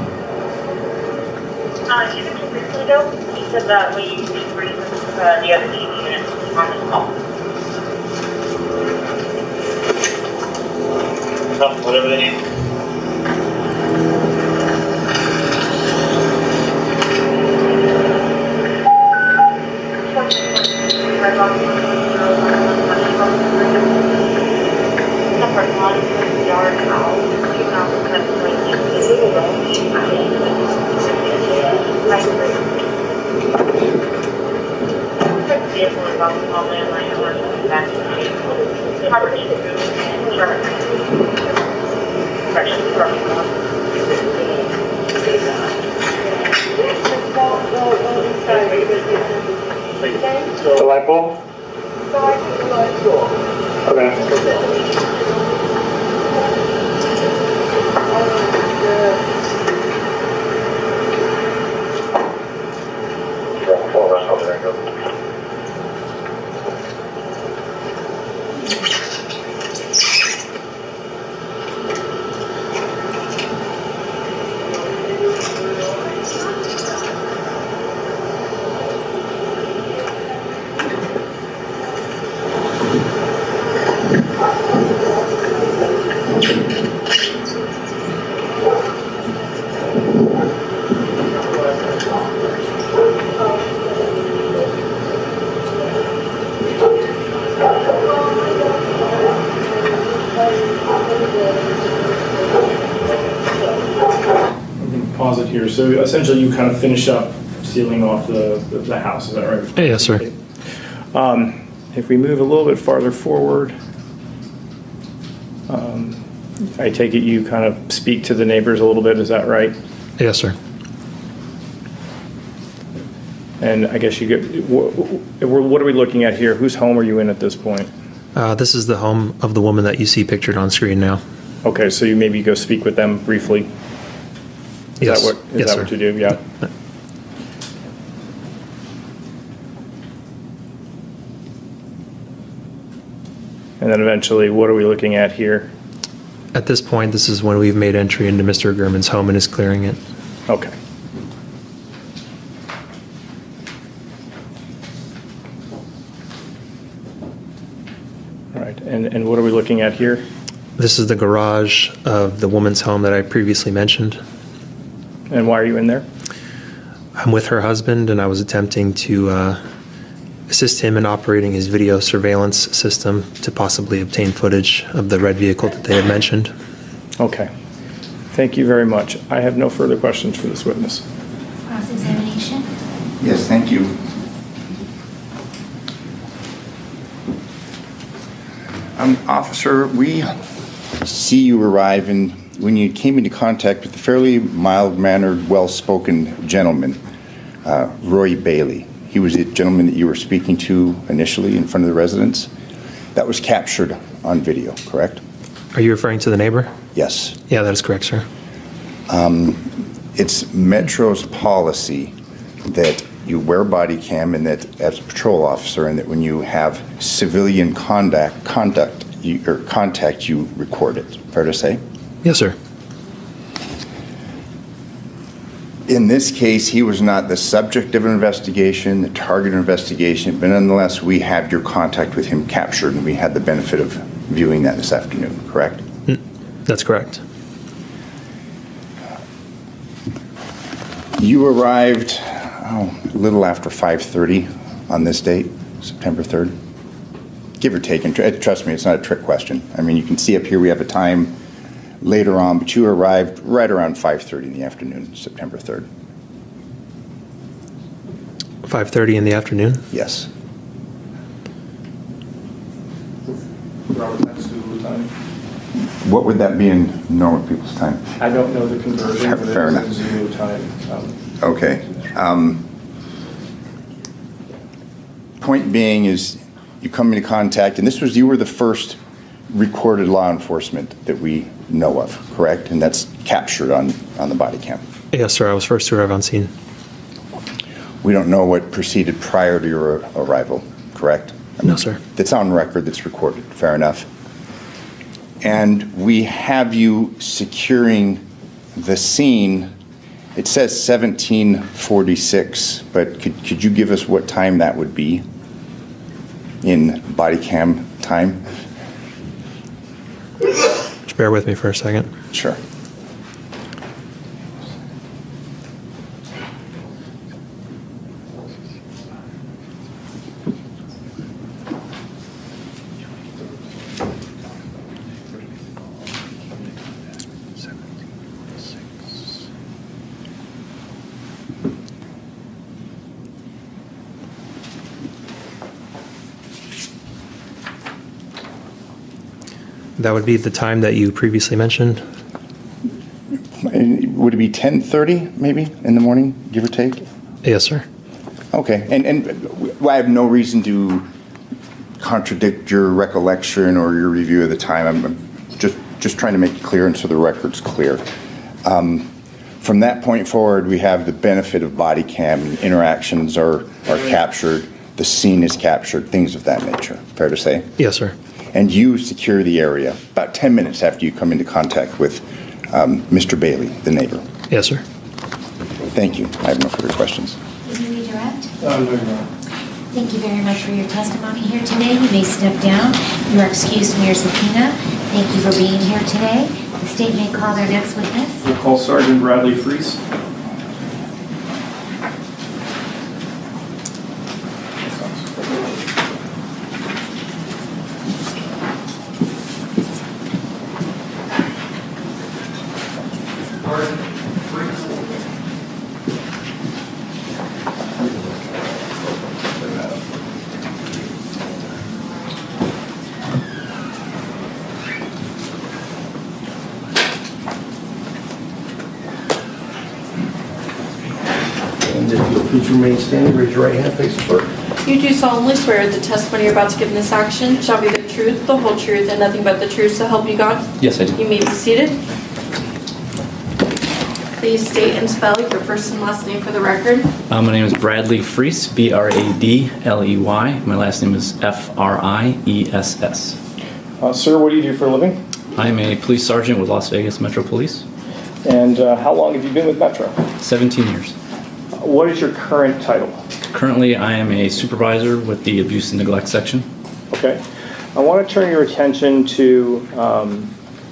Uh, two minutes ago, he said that we used to bring uh, the other two units on this call. Oh, whatever they need. The light bulb? Okay. Pause it here. So essentially you kind of finish up sealing off the, the, the house, is that right? Yes, sir. Um, if we move a little bit farther forward, um, I take it you kind of speak to the neighbors a little bit, is that right? Yes, sir. And I guess you get, wh- what are we looking at here? Whose home are you in at this point? Uh, this is the home of the woman that you see pictured on screen now. Okay, so you maybe go speak with them briefly. Is Yes. that what, is Yes, that sir. what you do? Yeah. And then eventually, what are we looking at here? At this point, this is when we've made entry into Mister Gurman's home and is clearing it. Okay. All right, and, and what are we looking at here? This is the garage of the woman's home that I previously mentioned. And why are you in there? I'm with her husband, and I was attempting to uh, assist him in operating his video surveillance system to possibly obtain footage of the red vehicle that they had mentioned. Okay. Thank you very much. I have no further questions for this witness. Cross-examination? Yes, thank you. Um, Officer, we see you arrive, and when you came into contact with a fairly mild-mannered, well-spoken gentleman, uh, Roy Bailey. He was the gentleman that you were speaking to initially in front of the residence. That was captured on video, correct? Are you referring to the neighbor? Yes. Yeah, that is correct, sir. Um, it's Metro's policy that you wear body cam and that as a patrol officer, and that when you have civilian conduct, conduct you, or contact, you record it. Fair to say? Yes, sir. In this case, he was not the subject of an investigation, the target of an investigation, but nonetheless, we have your contact with him captured, and we had the benefit of viewing that this afternoon, correct? That's correct. You arrived oh, a little after five thirty on this date, September third. Give or take, and tr- trust me, it's not a trick question. I mean, you can see up here we have a time later on, but you arrived right around five thirty in the afternoon, September third. five thirty in the afternoon? Yes. Robert, that's who was on. What would that be in normal people's time? I don't know the conversion, Fair, but fair it enough. is in Zulu time. Um, Okay. Um, point being is you come into contact, and this was, you were the first recorded law enforcement that we know of, correct? And that's captured on, on the body cam. Yes, sir. I was first to arrive on scene. We don't know what proceeded prior to your arrival, correct? I mean, No, sir. That's on record, that's recorded, fair enough. And we have you securing the scene. It says seventeen forty-six, but could, could you give us what time that would be in body cam time? Just bear with me for a second. Sure. That would be the time that you previously mentioned. Would it be ten thirty maybe in the morning, give or take? Yes, sir. Okay, and, and I have no reason to contradict your recollection or your review of the time. I'm- I'm just, just trying to make it clear and so the record's clear. Um, From that point forward, we have the benefit of body cam. Interactions are, are captured, the scene is captured, things of that nature. Fair to say? Yes, sir. And you secure the area about ten minutes after you come into contact with um, Mister Bailey, the neighbor. Yes, sir. Thank you. I have no further questions. Did you redirect? No, no, no. Thank you very much for your testimony here today. You may step down. You are excused from your subpoena. Thank you for being here today. The state may call their next witness. We'll call Sergeant Bradley Freese. And if you'll please remain standing, raise your right hand, face the clerk. You do solemnly swear the testimony you're about to give in this action shall be the truth, the whole truth, and nothing but the truth, so help you God? Yes, I do. You may be seated. Please state and spell your first and last name for the record. Uh, my name is Bradley Freese, B R A D L E Y. My last name is F R I E S S. Uh, sir, what do you do for a living? I am a police sergeant with Las Vegas Metro Police. And uh, how long have you been with Metro? seventeen years. What is your current title? Currently, I am a supervisor with the abuse and neglect section. Okay. I want to turn your attention to um,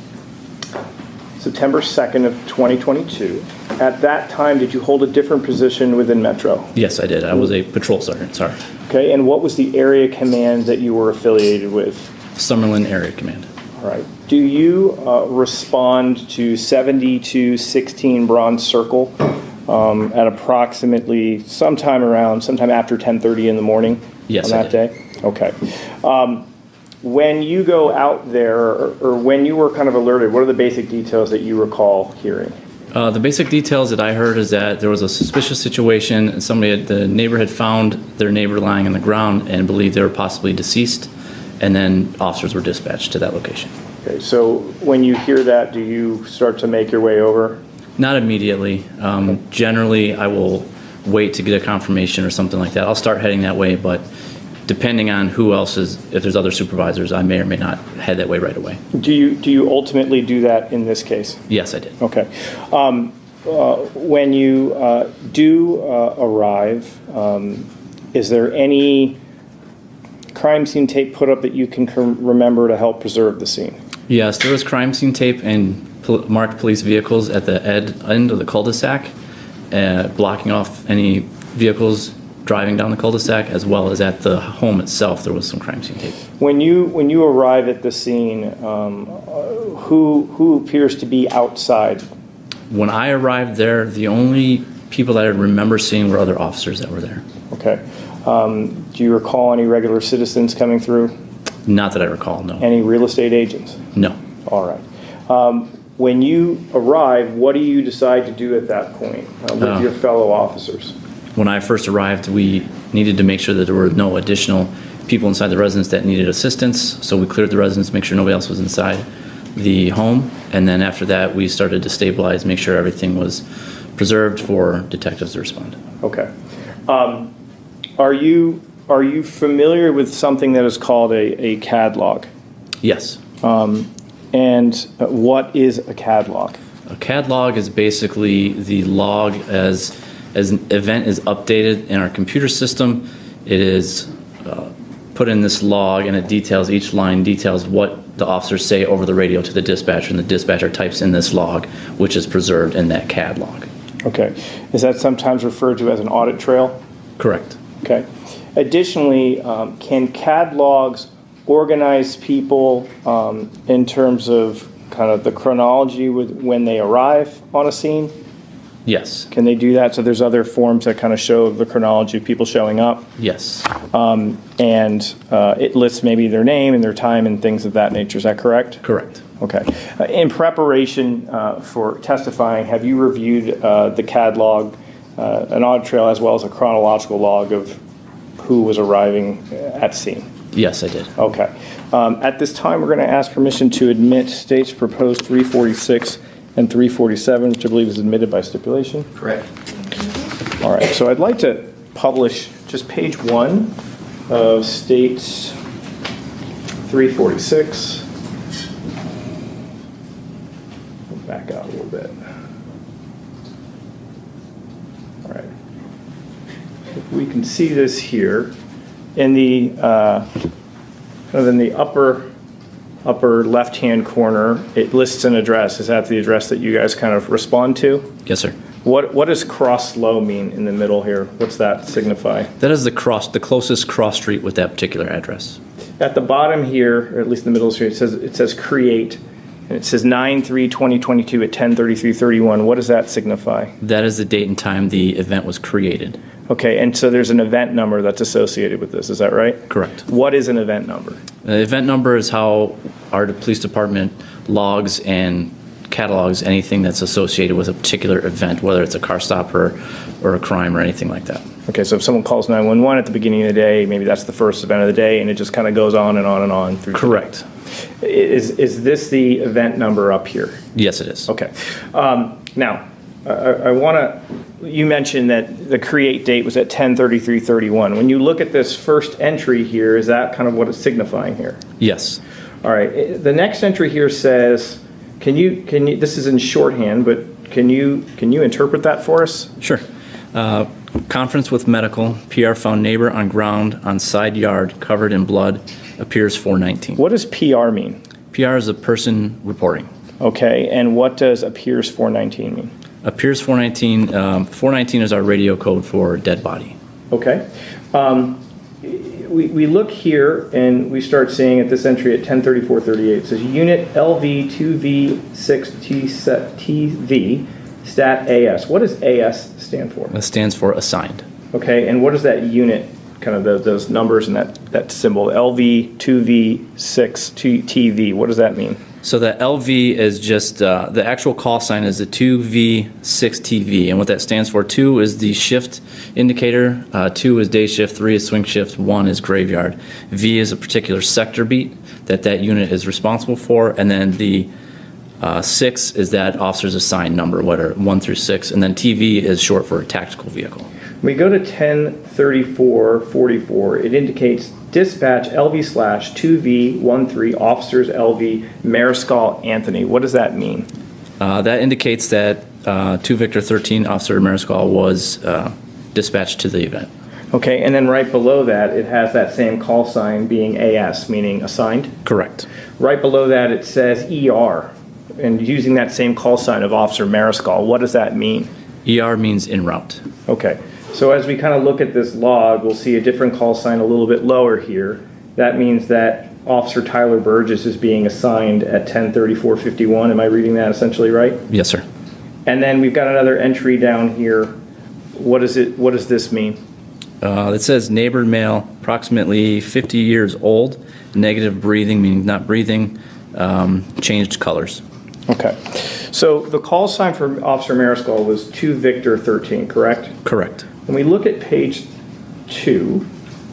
September second of twenty twenty-two. At that time, did you hold a different position within Metro? Yes, I did. I was a patrol sergeant, sorry. Okay, and what was the area command that you were affiliated with? Summerlin Area Command. All right. Do you uh, respond to seventy-two sixteen Bronze Circle um, at approximately sometime around, sometime after ten thirty in the morning? Yes, on I that did. day? Okay. Um, when you go out there, or, or when you were kind of alerted, what are the basic details that you recall hearing? Uh, the basic details that I heard is that there was a suspicious situation, and somebody had, the neighbor had found their neighbor lying on the ground and believed they were possibly deceased, and then officers were dispatched to that location. Okay, so when you hear that, do you start to make your way over? Not immediately. Um, generally, I will wait to get a confirmation or something like that. I'll start heading that way, but depending on who else is, if there's other supervisors, I may or may not head that way right away. Do you do you ultimately do that in this case? Yes, I did. Okay. Um, uh, when you uh, do uh, arrive, um, is there any crime scene tape put up that you can com- remember to help preserve the scene? Yes, there was crime scene tape and pol- marked police vehicles at the ed- end of the cul-de-sac, uh, blocking off any vehicles driving down the cul-de-sac, as well as at the home itself, there was some crime scene tape. When you when you arrive at the scene, um, uh, who who appears to be outside? When I arrived there, the only people that I remember seeing were other officers that were there. Okay. Um, do you recall any regular citizens coming through? Not that I recall, no. Any real estate agents? No. All right. Um, when you arrive, what do you decide to do at that point uh, with Uh, your fellow officers? When I first arrived, we needed to make sure that there were no additional people inside the residence that needed assistance. So we cleared the residence, make sure nobody else was inside the home. And then after that, we started to stabilize, make sure everything was preserved for detectives to respond. Okay. Um, are you are you familiar with something that is called a, a C A D log? Yes. Um, and uh, what is a C A D log? A C A D log is basically the log as as an event is updated in our computer system. It is uh, put in this log, and it details, each line details what the officers say over the radio to the dispatcher, and the dispatcher types in this log, which is preserved in that C A D log. Okay. Is that sometimes referred to as an audit trail? Correct. Okay. Additionally, um, can C A D logs organize people um, in terms of kind of the chronology with when they arrive on a scene? Yes. Can they do that? So there's other forms that kind of show the chronology of people showing up? Yes. Um, and uh, it lists maybe their name and their time and things of that nature. Is that correct? Correct. Okay. Uh, in preparation uh, for testifying, have you reviewed uh, the C A D log, uh, an audit trail, as well as a chronological log of who was arriving at scene? Yes, I did. Okay. Um, at this time, we're going to ask permission to admit state's proposed three forty-six and three forty-seven, which I believe is admitted by stipulation. Correct. All right. So I'd like to publish just page one of state's three forty-six. Back out a little bit. All right. If we can see this here in the uh, kind of in the upper upper left-hand corner, it lists an address. Is that the address that you guys kind of respond to? Yes, sir. What what does cross low mean in the middle here? What's that signify? That is the cross, the closest cross street with that particular address. At the bottom here, or at least in the middle of the street, it says it says create. And it says nine three twenty twenty-two at ten thirty-three thirty-one. What does that signify? That is the date and time the event was created. Okay, and so there's an event number that's associated with this, is that right? Correct. What is an event number? The event number is how our police department logs and catalogs anything that's associated with a particular event, whether it's a car stop or, or a crime or anything like that. Okay, so if someone calls nine one one at the beginning of the day, maybe that's the first event of the day, and it just kind of goes on and on and on through. Correct. Is is this the event number up here? Yes, it is. Okay. Um, now, I, I want to, you mentioned that the create date was at ten thirty-three thirty-one. When you look at this first entry here, is that kind of what it's signifying here? Yes. All right. The next entry here says, can you, can you, this is in shorthand, but can you, can you interpret that for us? Sure. Uh, conference with medical, P R found neighbor on ground on side yard covered in blood, appears four nineteen. What does P R mean? P R is a person reporting. Okay, and what does appears four nineteen mean? Appears four nineteen, um, four nineteen is our radio code for dead body. Okay. Um, we, we look here and we start seeing at this entry at ten thirty-four thirty-eight, it says unit L V two V six T V stat A S. What does A S stand for? That stands for assigned. Okay, and what is that unit, kind of the, those numbers and that, that symbol, L V two V six T V, what does that mean? So the L V is just, uh, the actual call sign is the two V six T V, and what that stands for, two is the shift indicator, uh, two is day shift, three is swing shift, one is graveyard. V is a particular sector beat that that unit is responsible for, and then the uh, six is that officer's assigned number, whether one through six, and then T V is short for a tactical vehicle. We go to ten thirty-four forty-four, it indicates dispatch L V slash two V one three officers L V Mariscal Anthony. What does that mean? Uh, that indicates that uh, two Victor thirteen Officer Mariscal was uh, dispatched to the event. Okay, and then right below that, it has that same call sign being A S, meaning assigned? Correct. Right below that, it says E R, and using that same call sign of Officer Mariscal. What does that mean? E R means en route. Okay. So as we kind of look at this log, we'll see a different call sign a little bit lower here. That means that Officer Tyler Burgess is being assigned at ten thirty-four fifty-one. Am I reading that essentially right? Yes, sir. And then we've got another entry down here. What is it? What does this mean? Uh, it says neighbor male, approximately fifty years old, negative breathing, meaning not breathing, um, changed colors. Okay. So the call sign for Officer Mariscal was two Victor thirteen, correct? Correct. When we look at page two,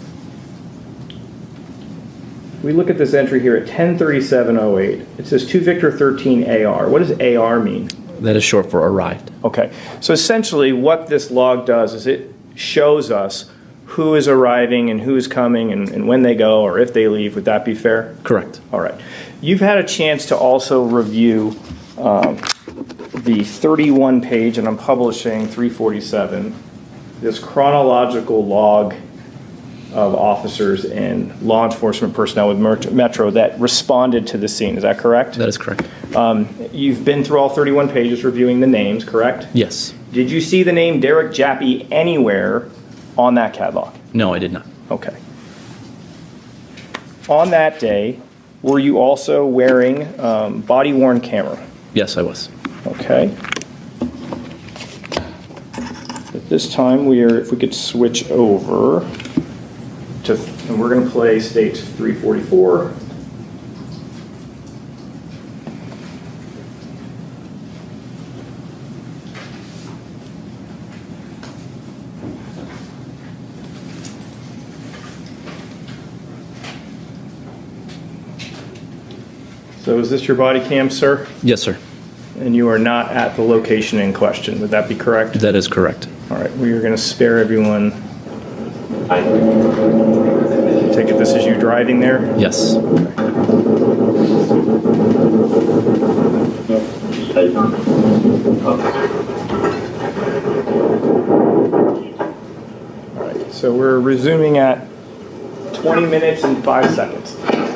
we look at this entry here at ten thirty-seven oh eight. It says two Victor thirteen A R. What does A R mean? That is short for arrived. Okay. So essentially what this log does is it shows us who is arriving and who is coming and, and when they go or if they leave. Would that be fair? Correct. All right. You've had a chance to also review um, the thirty-one page, and I'm publishing three forty-seven, this chronological log of officers and law enforcement personnel with Metro that responded to the scene. Is that correct? That is correct. Um, you've been through all thirty-one pages reviewing the names, correct? Yes. Did you see the name Derek Jappy anywhere on that catalog? No, I did not. Okay. On that day, were you also wearing um, body-worn camera? Yes, I was. Okay. At this time, we are, if we could switch over to, and we're going to play states three forty-four. So is this your body cam, sir? Yes, sir. And you are not at the location in question. Would that be correct? That is correct. All right. We are going to spare everyone. I take it this is you driving there? Yes. All right. So we're resuming at twenty minutes and five seconds.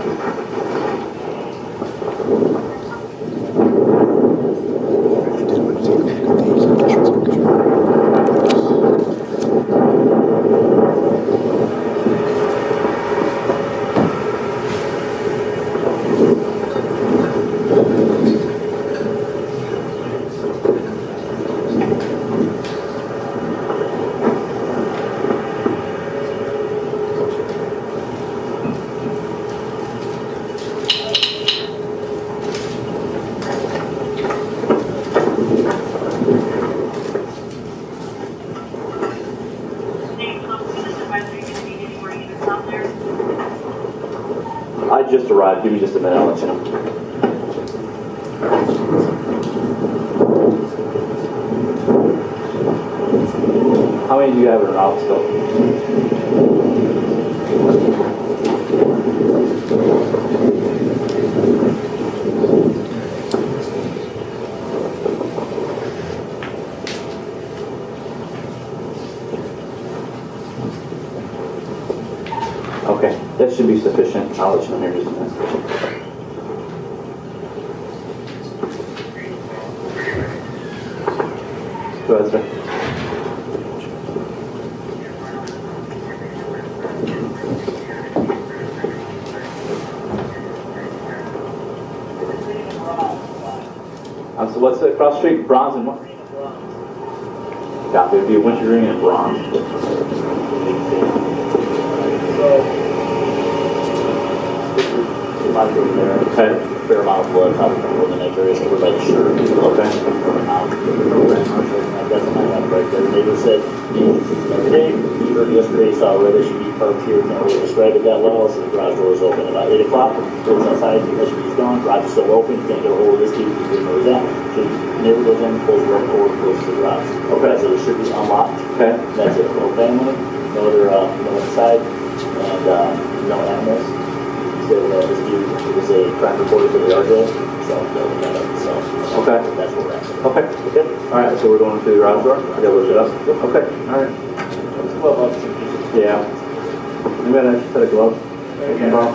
I just arrived. Give me just a minute. I'll let you know. How many do you have in an office still? Okay, that should be sufficient. I'll let you know here in just a minute. Go ahead, sir. Um, so what's the cross street? Bronze and what? Copy. It would be a wintergreen and bronze. Okay. Fair amount of blood, probably from the neck area, so we're like sure. Okay. Um, that's my head right there. Neighbor said, today, you heard yesterday, saw a red S U V parked here, and we described it that well, so the garage door was open. About eight o'clock, goes outside, the S U V's gone, garage is still open, can't get a hold of this key, because we didn't know where he's at. So neighbor goes in, pulls the right door, closes the garage. Okay. So it should be unlocked. Okay. That's it. No family, no other, uh, no inside, and, uh, no animals. So, uh, this dude was a crime reporter for the yard bill, so they'll look that up. So, okay, that's where we're at. Okay, good. All right, so we're going to the garage door. I gotta look it up. Okay, all right. twelve bucks. Yeah. You got an extra set of gloves? I got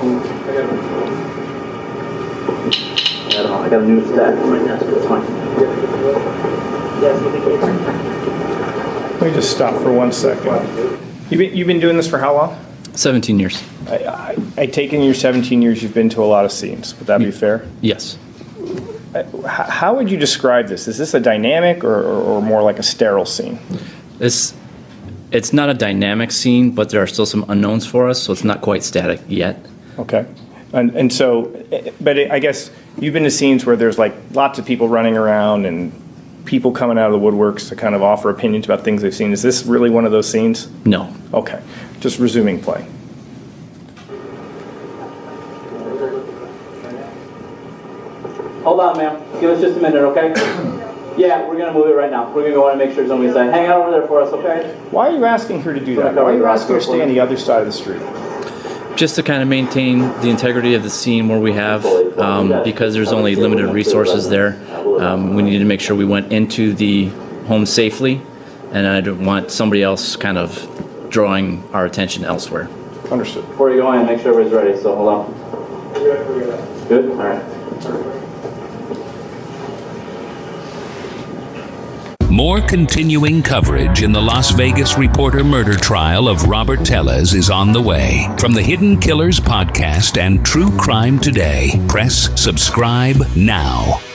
I don't know. I got a new stack on my desk. It's fine. Yes, Let me just stop for one second. You've been, you've been doing this for how long? seventeen years. I, I, I take in your seventeen years, you've been to a lot of scenes. Would that be fair? Yes. How would you describe this? Is this a dynamic or, or, or more like a sterile scene? It's, it's not a dynamic scene, but there are still some unknowns for us, so it's not quite static yet. Okay. And, and so, but it, I guess you've been to scenes where there's like lots of people running around and people coming out of the woodworks to kind of offer opinions about things they've seen. Is this really one of those scenes? No. Okay. Just resuming play. Hold on, ma'am. Give us just a minute, okay? Yeah, we're going to move it right now. We're going to go in and make sure nobody's like, hang out over there for us, okay? Why are you asking her to do that? Why are you asking her to stay on the other side of the street? Just to kind of maintain the integrity of the scene where we have, um, because there's only limited resources there, um, we needed to make sure we went into the home safely, and I don't want somebody else kind of drawing our attention elsewhere. Understood. Before you go in, make sure everybody's ready, so hold on. Good? All right. More continuing coverage in the Las Vegas Reporter murder trial of Robert Tellez is on the way. From the Hidden Killers podcast and True Crime Today, press subscribe now.